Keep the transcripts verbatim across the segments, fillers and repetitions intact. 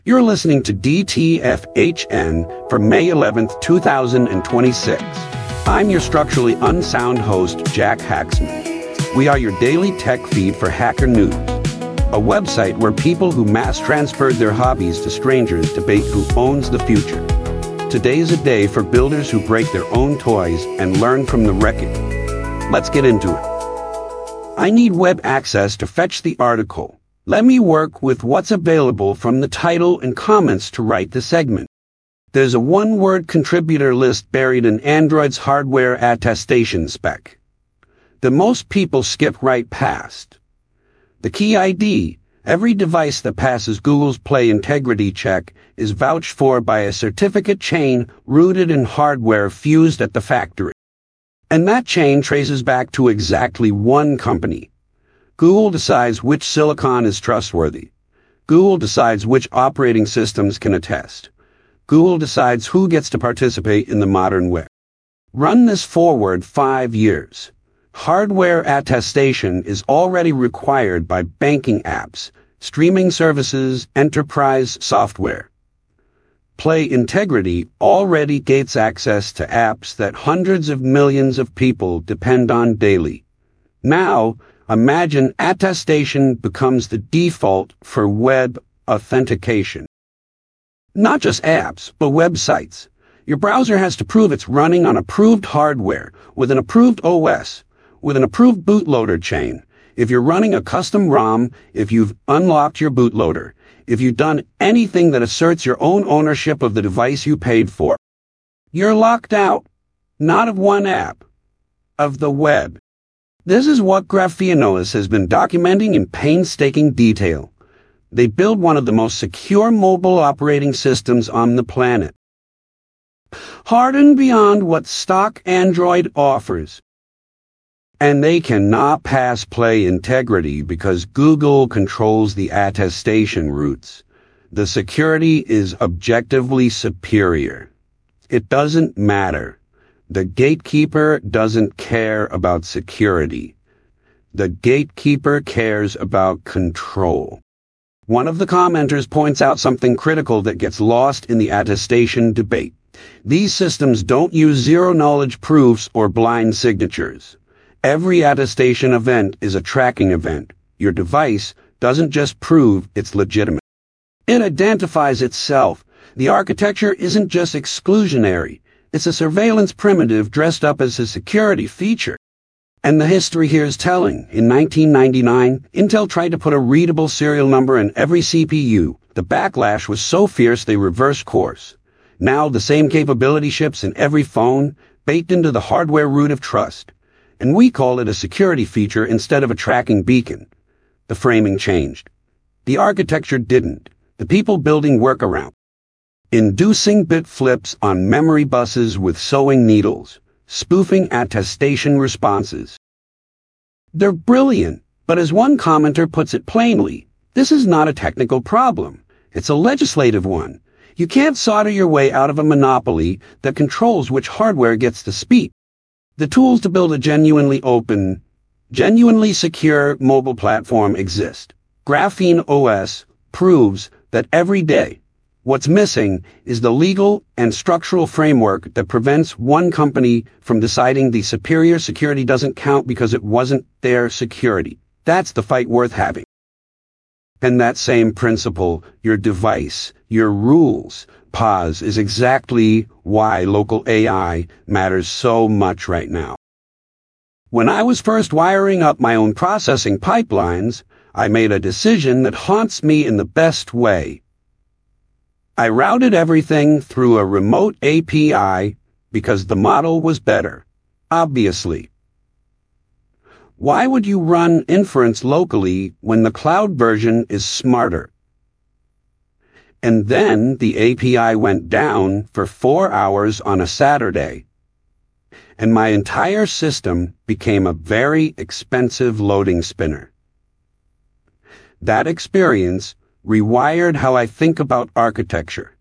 You're listening to D T F H N for May eleventh, two thousand twenty-six. I'm your structurally unsound host, Jack Haxman. We are your daily tech feed for Hacker News, a website where people who mass transferred their hobbies to strangers debate who owns the future. Today's a day for builders who break their own toys and learn from the wreckage. Let's get into it. I need web access to fetch the article. Let me work with what's available from the title and comments to write the segment. There's a one-word contributor list buried in Android's hardware attestation spec that most people skip right past. The key I D, every device that passes Google's Play integrity check, is vouched for by a certificate chain rooted in hardware fused at the factory. And that chain traces back to exactly one company. Google decides which silicon is trustworthy. Google decides which operating systems can attest. Google decides who gets to participate in the modern web. Run this forward five years. Hardware attestation is already required by banking apps, streaming services, enterprise software. Play integrity already gates access to apps that hundreds of millions of people depend on daily. Now, imagine attestation becomes the default for web authentication. Not just apps, but websites. Your browser has to prove it's running on approved hardware, with an approved O S, with an approved bootloader chain. If you're running a custom ROM, if you've unlocked your bootloader, if you've done anything that asserts your own ownership of the device you paid for, you're locked out, not of one app, of the web. This is what Grafeanolis has been documenting in painstaking detail. They build one of the most secure mobile operating systems on the planet, hardened beyond what stock Android offers. And they cannot pass Play integrity because Google controls the attestation routes. The security is objectively superior. It doesn't matter. The gatekeeper doesn't care about security. The gatekeeper cares about control. One of the commenters points out something critical that gets lost in the attestation debate. These systems don't use zero-knowledge proofs or blind signatures. Every attestation event is a tracking event. Your device doesn't just prove it's legitimate. It identifies itself. The architecture isn't just exclusionary. It's a surveillance primitive dressed up as a security feature. And the history here is telling. In nineteen ninety-nine, Intel tried to put a readable serial number in every C P U. The backlash was so fierce they reversed course. Now the same capability ships in every phone, baked into the hardware root of trust. And we call it a security feature instead of a tracking beacon. The framing changed. The architecture didn't. The people building workaround. Inducing bit flips on memory buses with sewing needles, spoofing attestation responses. They're brilliant, but as one commenter puts it plainly, this is not a technical problem. It's a legislative one. You can't solder your way out of a monopoly that controls which hardware gets to speak. The tools to build a genuinely open, genuinely secure mobile platform exist. Graphene O S proves that every day. What's missing is the legal and structural framework that prevents one company from deciding the superior security doesn't count because it wasn't their security. That's the fight worth having. And that same principle, your device, your rules, pause, is exactly why local A I matters so much right now. When I was first wiring up my own processing pipelines, I made a decision that haunts me in the best way. I routed everything through a remote A P I because the model was better, obviously. Why would you run inference locally when the cloud version is smarter? And then the A P I went down for four hours on a Saturday, and my entire system became a very expensive loading spinner. That experience rewired how I think about architecture.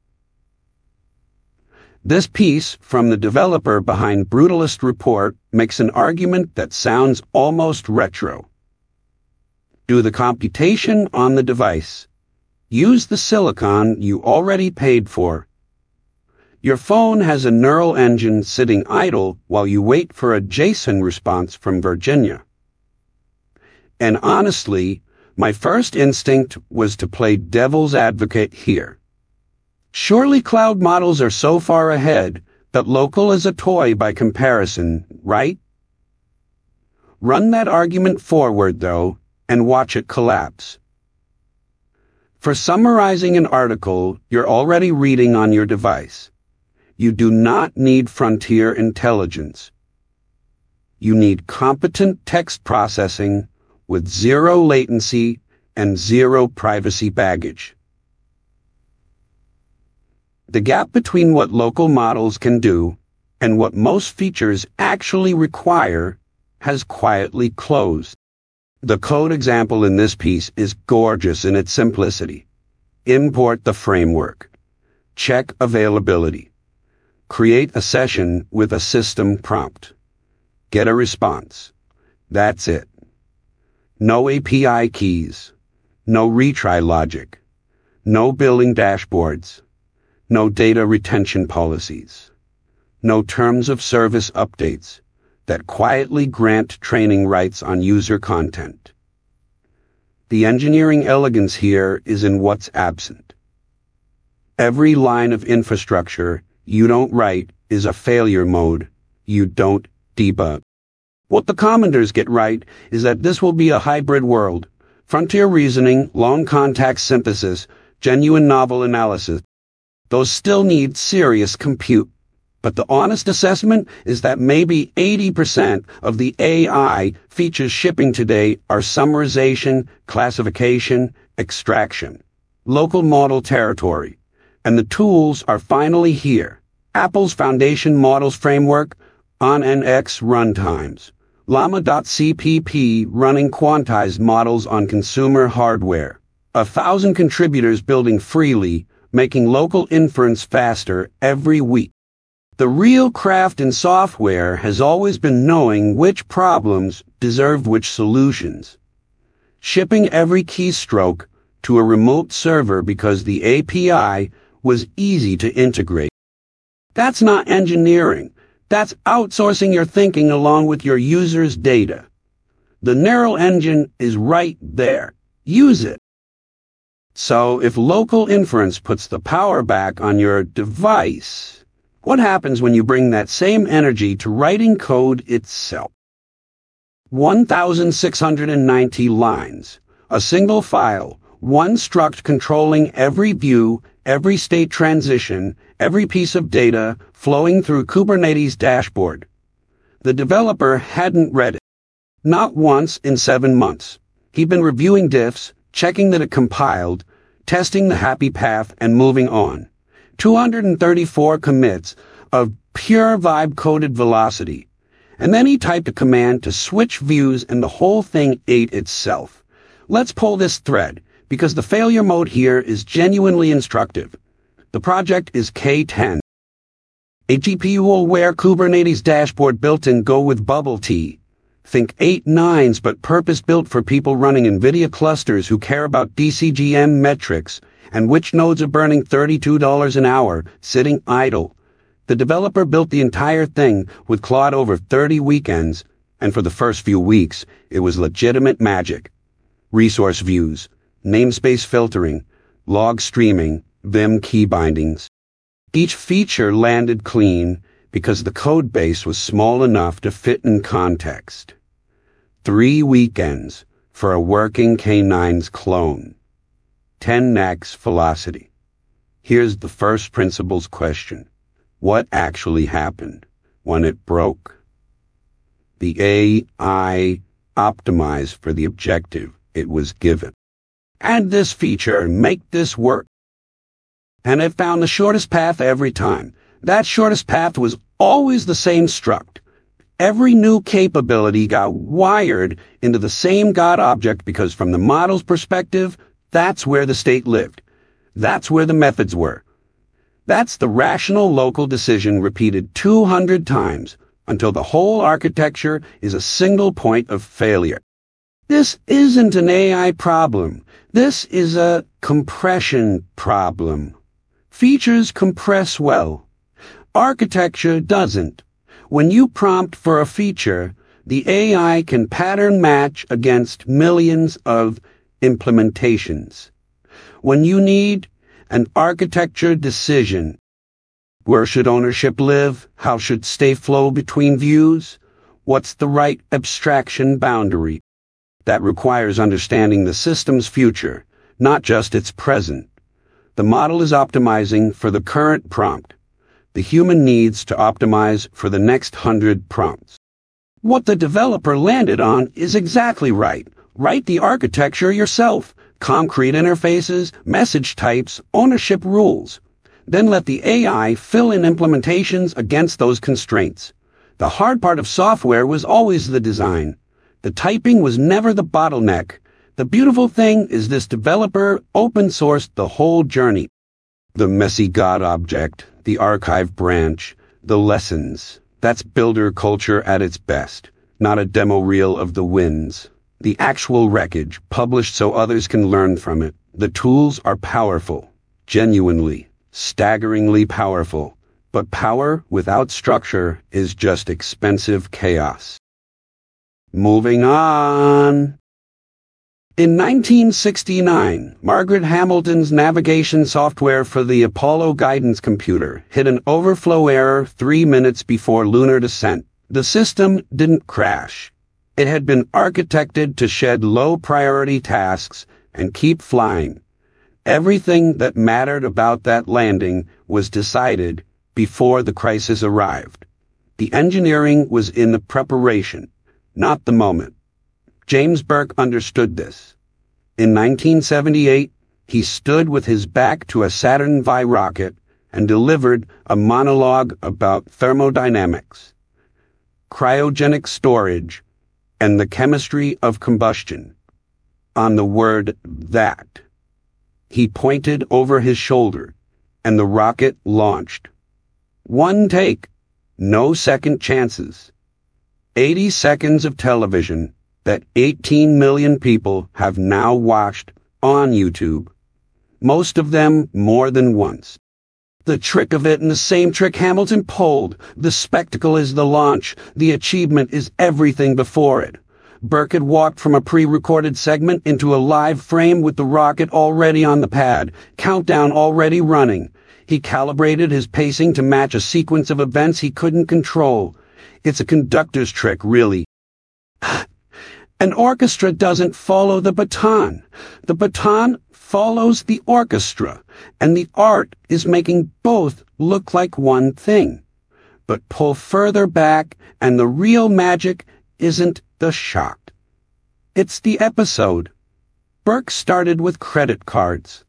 This piece from the developer behind Brutalist Report makes an argument that sounds almost retro. Do the computation on the device. Use the silicon you already paid for. Your phone has a neural engine sitting idle while you wait for a JSON response from Virginia. And honestly, my first instinct was to play devil's advocate here. Surely cloud models are so far ahead that local is a toy by comparison, right? Run that argument forward, though, and watch it collapse. For summarizing an article you're already reading on your device, you do not need frontier intelligence. You need competent text processing with zero latency and zero privacy baggage. The gap between what local models can do and what most features actually require has quietly closed. The code example in this piece is gorgeous in its simplicity. Import the framework. Check availability. Create a session with a system prompt. Get a response. That's it. No A P I keys. No retry logic. No billing dashboards. No data retention policies. No terms of service updates that quietly grant training rights on user content. The engineering elegance here is in what's absent. Every line of infrastructure you don't write is a failure mode you don't debug. What the commenters get right is that this will be a hybrid world. Frontier reasoning, long context synthesis, genuine novel analysis. Those still need serious compute. But the honest assessment is that maybe eighty percent of the A I features shipping today are summarization, classification, extraction, local model territory. And the tools are finally here. Apple's Foundation Models Framework on N X runtimes. Llama.cpp running quantized models on consumer hardware. A thousand contributors building freely, making local inference faster every week. The real craft in software has always been knowing which problems deserve which solutions. Shipping every keystroke to a remote server because the A P I was easy to integrate. That's not engineering. That's outsourcing your thinking along with your users' data. The neural engine is right there. Use it. So if local inference puts the power back on your device, what happens when you bring that same energy to writing code itself? one thousand six hundred ninety lines, a single file, one struct controlling every view, every state transition, every piece of data flowing through Kubernetes dashboard. The developer hadn't read it. Not once in seven months. He'd been reviewing diffs, checking that it compiled, testing the happy path, and moving on. two hundred thirty-four commits of pure vibe-coded velocity. And then he typed a command to switch views and the whole thing ate itself. Let's pull this thread, because the failure mode here is genuinely instructive. The project is K ten. A G P U-aware Kubernetes dashboard built in Go with Bubble Tea. Think eight nines but purpose-built for people running NVIDIA clusters who care about D C G M metrics and which nodes are burning thirty-two dollars an hour, sitting idle. The developer built the entire thing with Claude over thirty weekends, and for the first few weeks, it was legitimate magic. Resource views, namespace filtering, log streaming, Vim key bindings. Each feature landed clean because the code base was small enough to fit in context. Three weekends for a working K nine's clone. ten x velocity. Here's the first principles question. What actually happened when it broke? The A I optimized for the objective it was given. Add this feature and make this work. And it found the shortest path every time. That shortest path was always the same struct. Every new capability got wired into the same God object because from the model's perspective, that's where the state lived. That's where the methods were. That's the rational local decision repeated two hundred times until the whole architecture is a single point of failure. This isn't an A I problem. This is a compression problem. Features compress well. Architecture doesn't. When you prompt for a feature, the A I can pattern match against millions of implementations. When you need an architecture decision, where should ownership live? How should state flow between views? What's the right abstraction boundary? That requires understanding the system's future, not just its present. The model is optimizing for the current prompt. The human needs to optimize for the next hundred prompts. What the developer landed on is exactly right. Write the architecture yourself. Concrete interfaces, message types, ownership rules. Then let the A I fill in implementations against those constraints. The hard part of software was always the design. The typing was never the bottleneck. The beautiful thing is this developer open-sourced the whole journey. The messy God object, the archive branch, the lessons. That's builder culture at its best, not a demo reel of the wins. The actual wreckage, published so others can learn from it. The tools are powerful, genuinely, staggeringly powerful. But power without structure is just expensive chaos. Moving on. In nineteen sixty-nine, Margaret Hamilton's navigation software for the Apollo guidance computer hit an overflow error three minutes before lunar descent. The system didn't crash. It had been architected to shed low-priority tasks and keep flying. Everything that mattered about that landing was decided before the crisis arrived. The engineering was in the preparation, not the moment. James Burke understood this. In nineteen seventy-eight, he stood with his back to a Saturn V rocket and delivered a monologue about thermodynamics, cryogenic storage, and the chemistry of combustion. On the word that, he pointed over his shoulder, and the rocket launched. One take, no second chances. eighty seconds of television that eighteen million people have now watched on YouTube, most of them more than once. The trick of it and the same trick Hamilton pulled. The spectacle is the launch. The achievement is everything before it. Burke had walked from a pre-recorded segment into a live frame with the rocket already on the pad, countdown already running. He calibrated his pacing to match a sequence of events he couldn't control. It's a conductor's trick, really. An orchestra doesn't follow the baton. The baton follows the orchestra, and the art is making both look like one thing. But pull further back, and the real magic isn't the shock. It's the episode. Burke started with credit cards.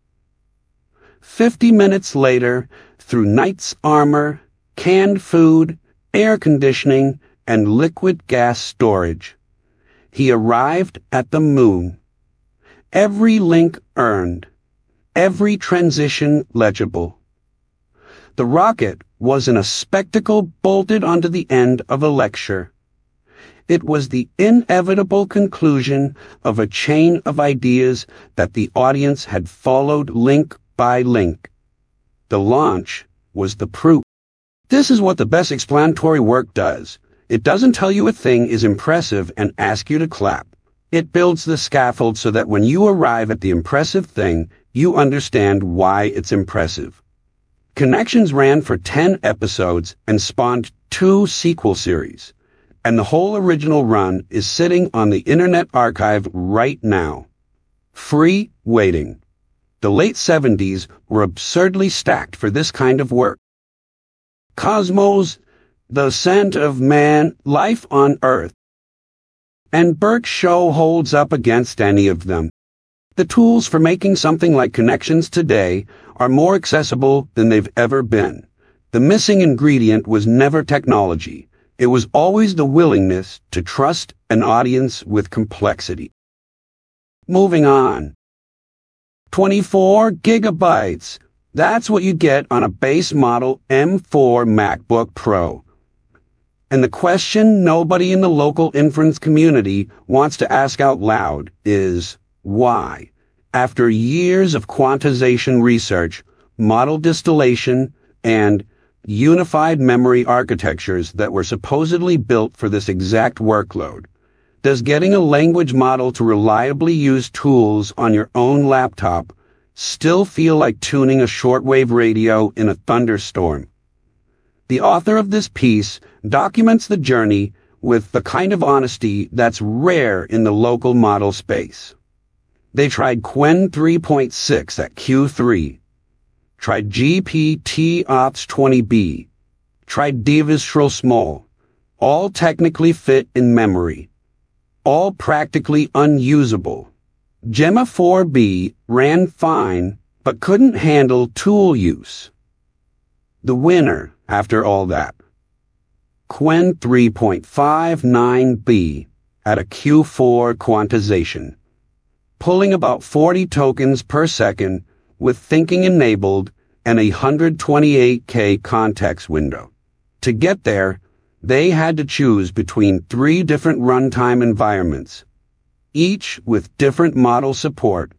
Fifty minutes later, through knight's armor, canned food, air conditioning, and liquid gas storage, he arrived at the moon. Every link earned, every transition legible. The rocket wasn't a spectacle bolted onto the end of a lecture. It was the inevitable conclusion of a chain of ideas that the audience had followed link by link. The launch was the proof. This is what the best explanatory work does. It doesn't tell you a thing is impressive and ask you to clap. It builds the scaffold so that when you arrive at the impressive thing, you understand why it's impressive. Connections ran for ten episodes and spawned two sequel series, and the whole original run is sitting on the Internet Archive right now. Free, waiting. The late seventies were absurdly stacked for this kind of work. Cosmos, The Ascent of Man, Life on Earth. And Burke's show holds up against any of them. The tools for making something like Connections today are more accessible than they've ever been. The missing ingredient was never technology. It was always the willingness to trust an audience with complexity. Moving on. twenty-four gigabytes. That's what you get on a base model M four MacBook Pro. And the question nobody in the local inference community wants to ask out loud is, why? After years of quantization research, model distillation, and unified memory architectures that were supposedly built for this exact workload, does getting a language model to reliably use tools on your own laptop still feel like tuning a shortwave radio in a thunderstorm? The author of this piece documents the journey with the kind of honesty that's rare in the local model space. They tried Qwen three point six at Q three, tried G P T Ops twenty B, tried Devistral Small, all technically fit in memory, all practically unusable. Gemma four B ran fine, but couldn't handle tool use. The winner, after all that, Qwen three point five nine B at a Q four quantization, pulling about forty tokens per second with thinking enabled and a one hundred twenty-eight K context window. To get there, they had to choose between three different runtime environments, each with different model support,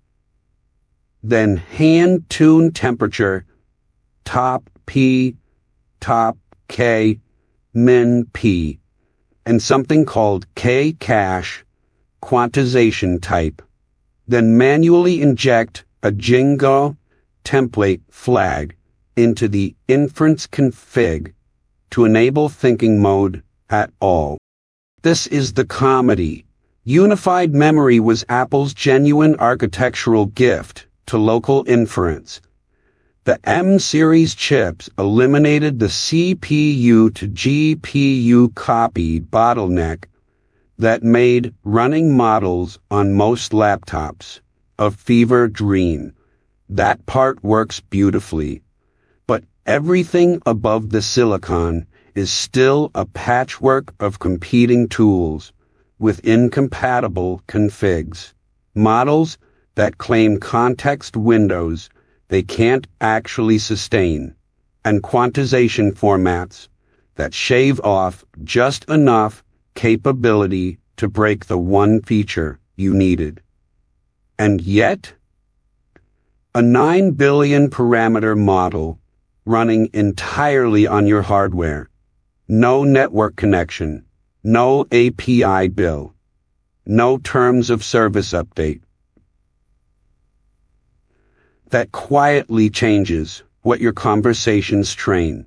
then hand-tune temperature, top P, top K, min P, and something called K-cache quantization type, then manually inject a Jingo template flag into the inference config to enable thinking mode at all. This is the comedy. Unified memory was Apple's genuine architectural gift to local inference. The M-series chips eliminated the C P U to G P U copy bottleneck that made running models on most laptops a fever dream. That part works beautifully, but everything above the silicon is still a patchwork of competing tools with incompatible configs, models that claim context windows they can't actually sustain, and quantization formats that shave off just enough capability to break the one feature you needed. And yet, a nine billion parameter model running entirely on your hardware, no network connection, no A P I bill, no terms of service update. That quietly changes what your conversations train.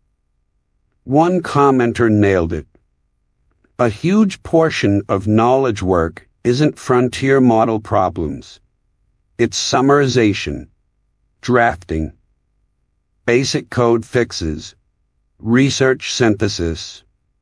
One commenter nailed it. A huge portion of knowledge work isn't frontier model problems. It's summarization, drafting, basic code fixes, research synthesis.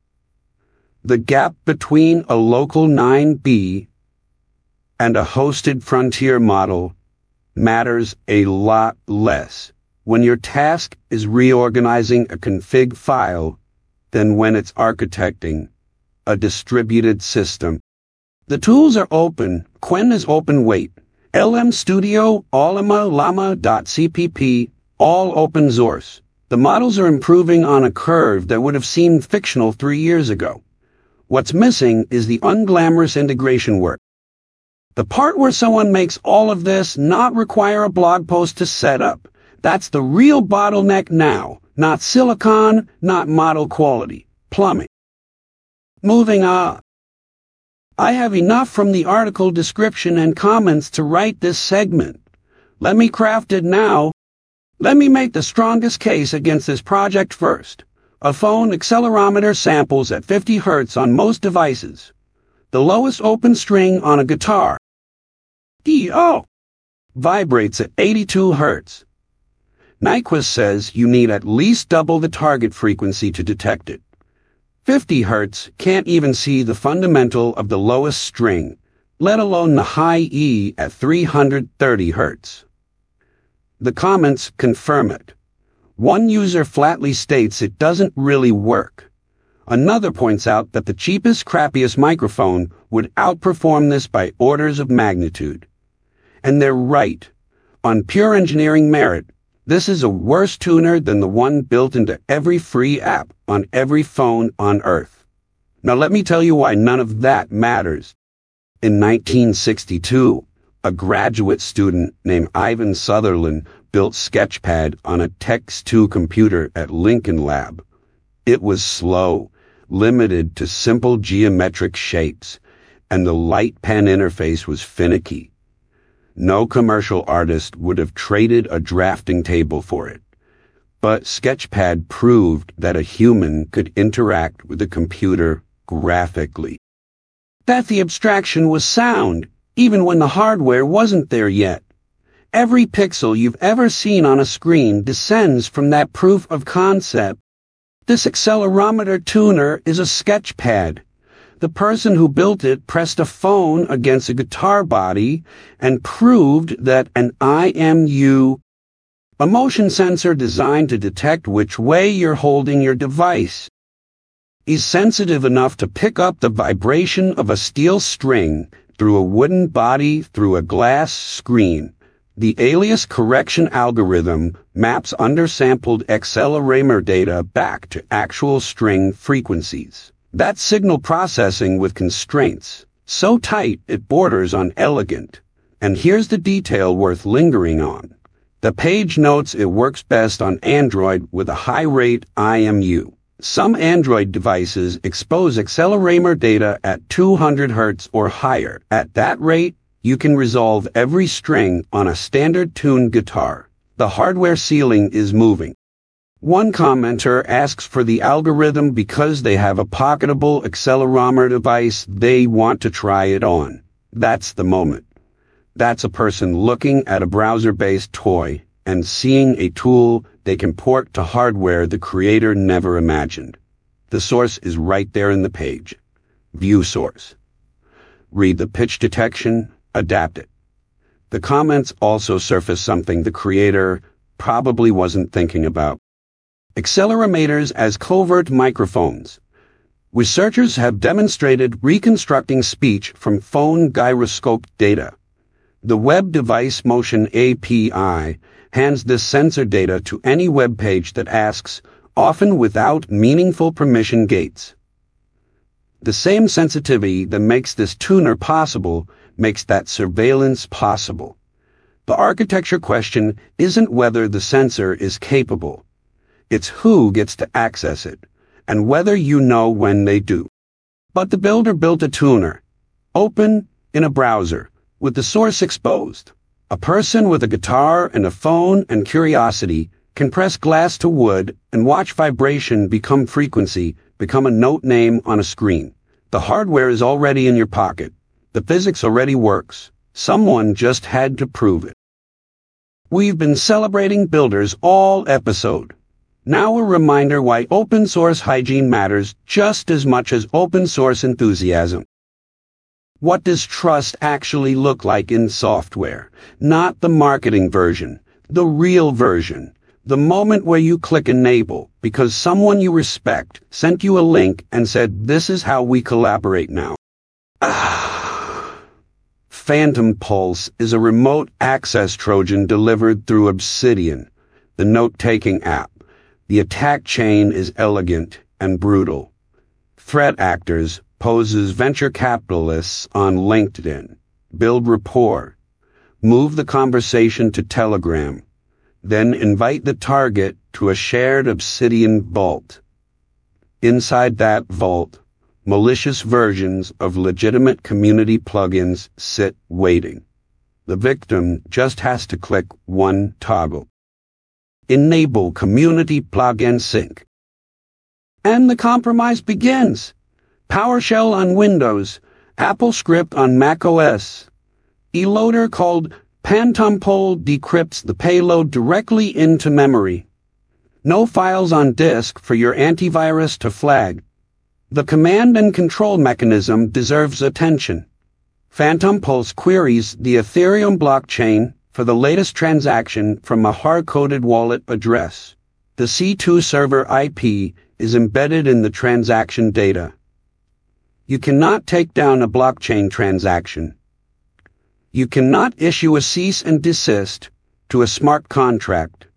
The gap between a local nine B and a hosted frontier model matters a lot less when your task is reorganizing a config file than when it's architecting a distributed system. The tools are open. Qwen is open weight. L M Studio, Allama, Llama.cpp, all open source. The models are improving on a curve that would have seemed fictional three years ago. What's missing is the unglamorous integration work. The part where someone makes all of this not require a blog post to set up. That's the real bottleneck now, not silicon, not model quality, plumbing. Moving on. I have enough from the article description and comments to write this segment. Let me craft it now. Let me make the strongest case against this project first. A phone accelerometer samples at fifty hertz on most devices. The lowest open string on a guitar, D O, vibrates at eighty-two hertz. Nyquist says you need at least double the target frequency to detect it. fifty hertz can't even see the fundamental of the lowest string, let alone the high E at three hundred thirty hertz. The comments confirm it. One user flatly states it doesn't really work. Another points out that the cheapest, crappiest microphone would outperform this by orders of magnitude. And they're right. On pure engineering merit, this is a worse tuner than the one built into every free app on every phone on Earth. Now let me tell you why none of that matters. In nineteen sixty-two, a graduate student named Ivan Sutherland built Sketchpad on a Tex two computer at Lincoln Lab. It was slow, limited to simple geometric shapes, and the light pen interface was finicky. No commercial artist would have traded a drafting table for it. But Sketchpad proved that a human could interact with a computer graphically. That the abstraction was sound, even when the hardware wasn't there yet. Every pixel you've ever seen on a screen descends from that proof of concept. This accelerometer tuner is a Sketchpad. The person who built it pressed a phone against a guitar body and proved that an I M U, a motion sensor designed to detect which way you're holding your device, is sensitive enough to pick up the vibration of a steel string through a wooden body through a glass screen. The alias correction algorithm maps undersampled accelerometer data back to actual string frequencies. That's signal processing with constraints, so tight it borders on elegant. And here's the detail worth lingering on. The page notes it works best on Android with a high-rate I M U. Some Android devices expose accelerometer data at two hundred hertz or higher. At that rate, you can resolve every string on a standard tuned guitar. The hardware ceiling is moving. One commenter asks for the algorithm because they have a pocketable accelerometer device they want to try it on. That's the moment. That's a person looking at a browser-based toy and seeing a tool they can port to hardware the creator never imagined. The source is right there in the page. View source. Read the pitch detection, adapt it. The comments also surface something the creator probably wasn't thinking about. Accelerometers as covert microphones. Researchers have demonstrated reconstructing speech from phone gyroscope data. The Web Device Motion A P I hands this sensor data to any web page that asks, often without meaningful permission gates. The same sensitivity that makes this tuner possible makes that surveillance possible. The architecture question isn't whether the sensor is capable. It's who gets to access it, and whether you know when they do. But the builder built a tuner, open, in a browser, with the source exposed. A person with a guitar and a phone and curiosity can press glass to wood and watch vibration become frequency, become a note name on a screen. The hardware is already in your pocket. The physics already works. Someone just had to prove it. We've been celebrating builders all episode. Now a reminder why open source hygiene matters just as much as open source enthusiasm. What does trust actually look like in software? Not the marketing version, the real version. The moment where you click enable because someone you respect sent you a link and said, this is how we collaborate now. Ah. Phantom Pulse is a remote access Trojan delivered through Obsidian, the note-taking app. The attack chain is elegant and brutal. Threat actors pose as venture capitalists on LinkedIn. Build rapport. Move the conversation to Telegram. Then invite the target to a shared Obsidian vault. Inside that vault, malicious versions of legitimate community plugins sit waiting. The victim just has to click one toggle. Enable Community Plugin Sync. And the compromise begins. PowerShell on Windows, AppleScript on macOS. A loader called PhantomPol decrypts the payload directly into memory. No files on disk for your antivirus to flag. The command and control mechanism deserves attention. PhantomPulse queries the Ethereum blockchain for the latest transaction from a hard-coded wallet address. The C two server I P is embedded in the transaction data. You cannot take down a blockchain transaction. You cannot issue a cease and desist to a smart contract.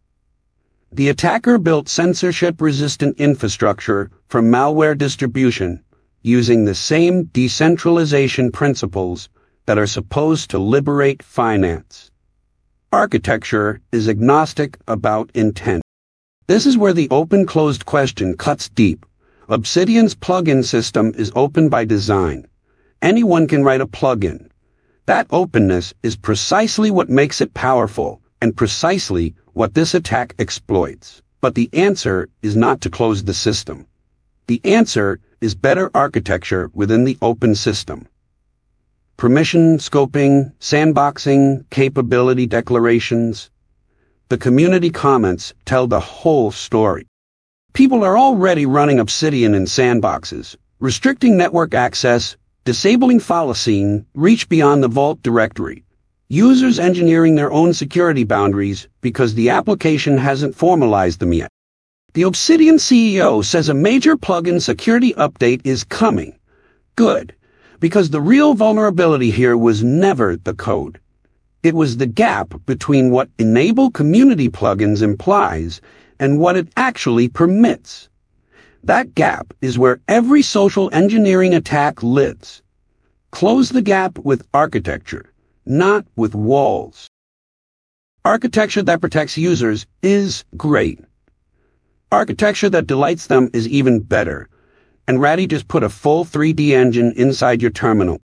The attacker built censorship-resistant infrastructure for malware distribution, using the same decentralization principles that are supposed to liberate finance. Architecture is agnostic about intent. This is where the open-closed question cuts deep. Obsidian's plugin system is open by design. Anyone can write a plugin. That openness is precisely what makes it powerful, and precisely what this attack exploits. But the answer is not to close the system. The answer is better architecture within the open system. Permission scoping, sandboxing, capability declarations. The community comments tell the whole story. People are already running Obsidian in sandboxes, restricting network access, disabling Thylacine, reach beyond the Vault directory. Users engineering their own security boundaries because the application hasn't formalized them yet. The Obsidian C E O says a major plugin security update is coming. Good, because the real vulnerability here was never the code. It was the gap between what enable community plugins implies and what it actually permits. That gap is where every social engineering attack lives. Close the gap with architecture, not with walls. Architecture that protects users is great. Architecture that delights them is even better. And Ratty just put a full three D engine inside your terminal.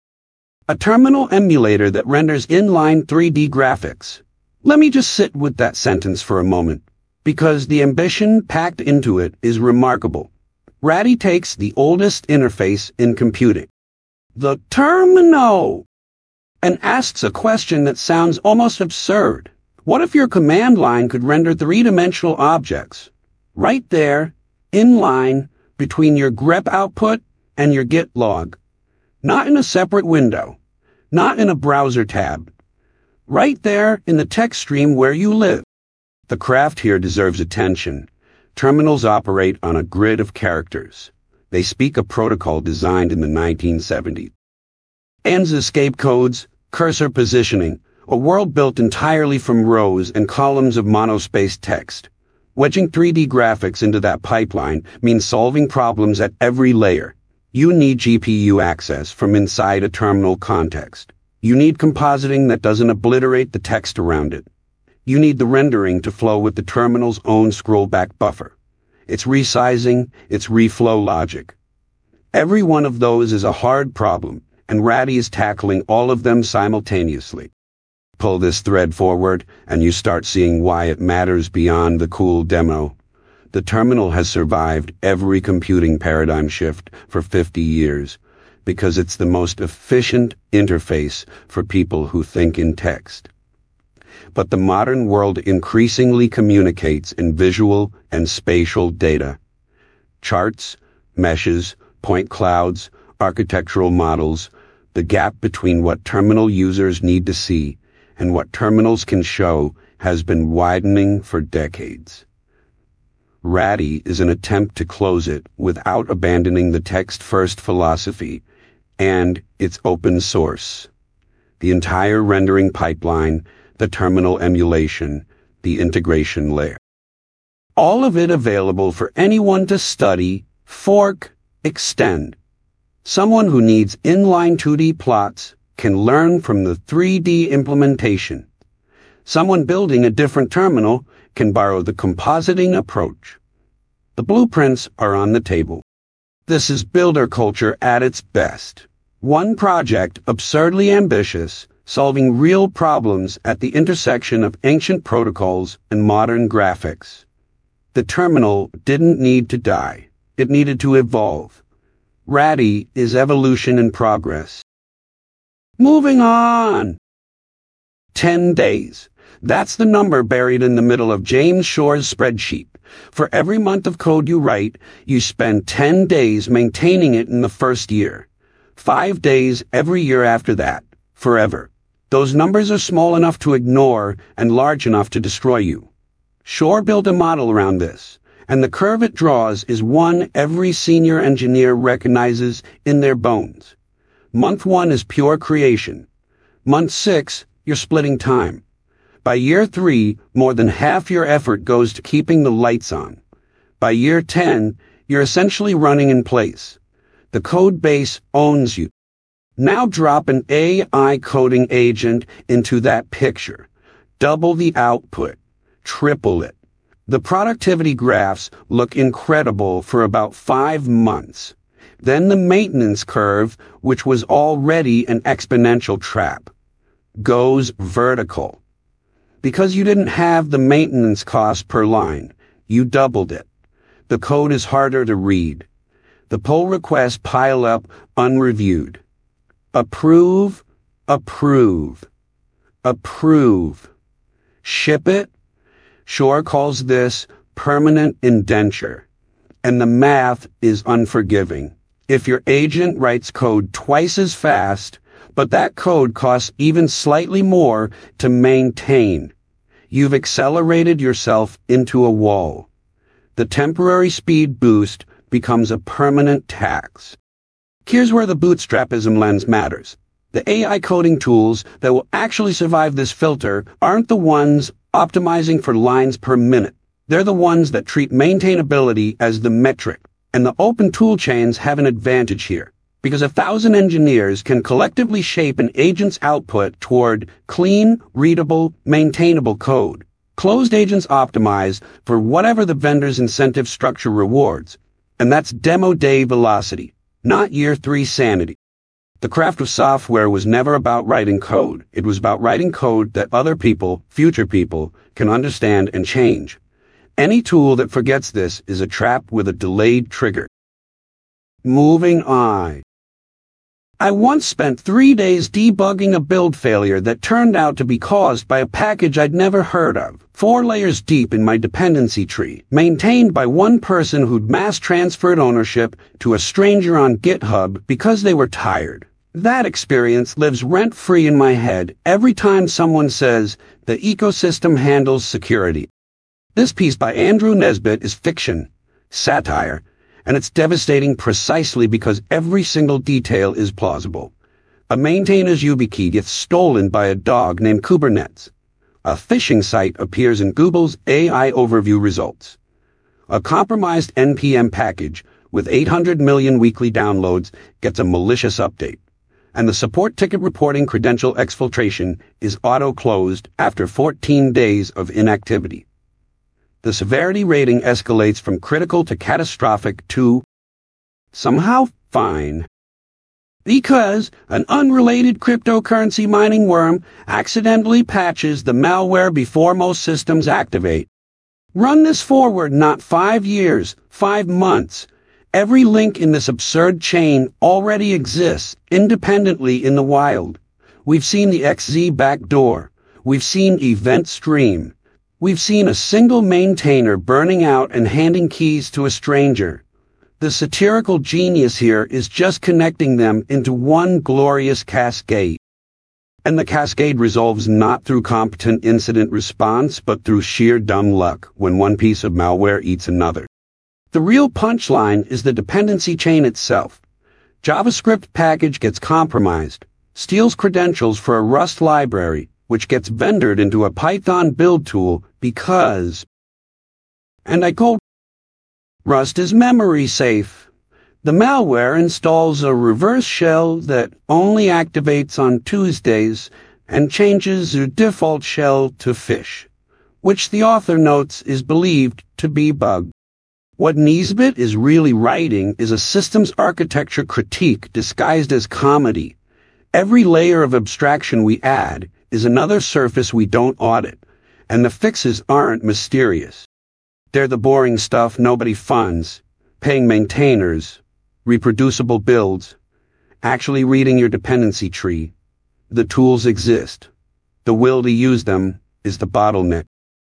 A terminal emulator that renders inline three D graphics. Let me just sit with that sentence for a moment, because the ambition packed into it is remarkable. Ratty takes the oldest interface in computing, the terminal, and asks a question that sounds almost absurd. What if your command line could render three-dimensional objects? Right there, in line, between your grep output and your Git log. Not in a separate window. Not in a browser tab. Right there in the text stream where you live. The craft here deserves attention. Terminals operate on a grid of characters. They speak a protocol designed in the nineteen seventies. A N S escape codes, cursor positioning, a world built entirely from rows and columns of monospaced text. Wedging three D graphics into that pipeline means solving problems at every layer. You need G P U access from inside a terminal context. You need compositing that doesn't obliterate the text around it. You need the rendering to flow with the terminal's own scrollback buffer. It's resizing, it's reflow logic. Every one of those is a hard problem, and Ratty is tackling all of them simultaneously. Pull this thread forward, and you start seeing why it matters beyond the cool demo. The terminal has survived every computing paradigm shift for fifty years, because it's the most efficient interface for people who think in text. But the modern world increasingly communicates in visual and spatial data. Charts, meshes, point clouds, architectural models, the gap between what terminal users need to see and what terminals can show has been widening for decades. Ratty is an attempt to close it without abandoning the text-first philosophy, and it's open source. The entire rendering pipeline, the terminal emulation, the integration layer. All of it available for anyone to study, fork, extend. Someone who needs inline two D plots can learn from the three D implementation. Someone building a different terminal can borrow the compositing approach. The blueprints are on the table. This is builder culture at its best. One project absurdly ambitious, solving real problems at the intersection of ancient protocols and modern graphics. The terminal didn't need to die. It needed to evolve. Ratty is evolution in progress. Moving on. Ten days. That's the number buried in the middle of James Shore's spreadsheet. For every month of code you write, you spend ten days maintaining it in the first year. Five days every year after that. Forever. Those numbers are small enough to ignore and large enough to destroy you. Shore built a model around this, and the curve it draws is one every senior engineer recognizes in their bones. Month one is pure creation. Month six, you're splitting time. By year three, more than half your effort goes to keeping the lights on. By year ten, you're essentially running in place. The code base owns you. Now drop an A I coding agent into that picture. Double the output. Triple it. The productivity graphs look incredible for about five months. Then the maintenance curve, which was already an exponential trap, goes vertical. Because you didn't have the maintenance cost per line, you doubled it. The code is harder to read. The pull requests pile up unreviewed. Approve, approve, approve. Ship it? Shore calls this permanent indenture. And the math is unforgiving. If your agent writes code twice as fast, but that code costs even slightly more to maintain, you've accelerated yourself into a wall. The temporary speed boost becomes a permanent tax. Here's where the bootstrapism lens matters. The A I coding tools that will actually survive this filter aren't the ones optimizing for lines per minute. They're the ones that treat maintainability as the metric. And the open toolchains have an advantage here, because a thousand engineers can collectively shape an agent's output toward clean, readable, maintainable code. Closed agents optimize for whatever the vendor's incentive structure rewards, and that's demo day velocity, not year three sanity. The craft of software was never about writing code. It was about writing code that other people, future people, can understand and change. Any tool that forgets this is a trap with a delayed trigger. Moving on. I once spent three days debugging a build failure that turned out to be caused by a package I'd never heard of, four layers deep in my dependency tree, maintained by one person who'd mass transferred ownership to a stranger on GitHub because they were tired. That experience lives rent-free in my head every time someone says the ecosystem handles security. This piece by Andrew Nesbitt is fiction, satire, and it's devastating precisely because every single detail is plausible. A maintainer's YubiKey gets stolen by a dog named Kubernetes. A phishing site appears in Google's A I overview results. A compromised N P M package with eight hundred million weekly downloads gets a malicious update. And the support ticket reporting credential exfiltration is auto-closed after fourteen days of inactivity. The severity rating escalates from critical to catastrophic to somehow fine. Because an unrelated cryptocurrency mining worm accidentally patches the malware before most systems activate. Run this forward not five years, five months. Every link in this absurd chain already exists independently in the wild. We've seen the X Z backdoor. We've seen Event Stream. We've seen a single maintainer burning out and handing keys to a stranger. The satirical genius here is just connecting them into one glorious cascade. And the cascade resolves not through competent incident response, but through sheer dumb luck when one piece of malware eats another. The real punchline is the dependency chain itself. JavaScript package gets compromised, steals credentials for a Rust library, which gets vendored into a Python build tool because, and I quote, Rust is memory safe. The malware installs a reverse shell that only activates on Tuesdays and changes the default shell to fish, which the author notes is believed to be bugged. What Nesbitt is really writing is a systems architecture critique disguised as comedy. Every layer of abstraction we add is another surface we don't audit, and the fixes aren't mysterious. They're the boring stuff nobody funds, paying maintainers, reproducible builds, actually reading your dependency tree. The tools exist. The will to use them is the bottleneck.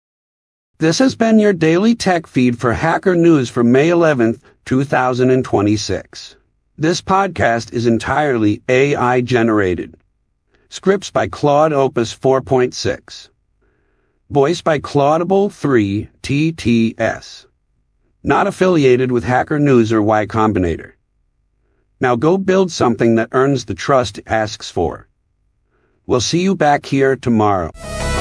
This has been your daily tech feed for Hacker News for May eleventh, two thousand twenty-six. This podcast is entirely A I generated. Scripts by Claude Opus four point six. Voice by Claudable three T T S. Not affiliated with Hacker News or Y Combinator. Now go build something that earns the trust it asks for. We'll see you back here tomorrow.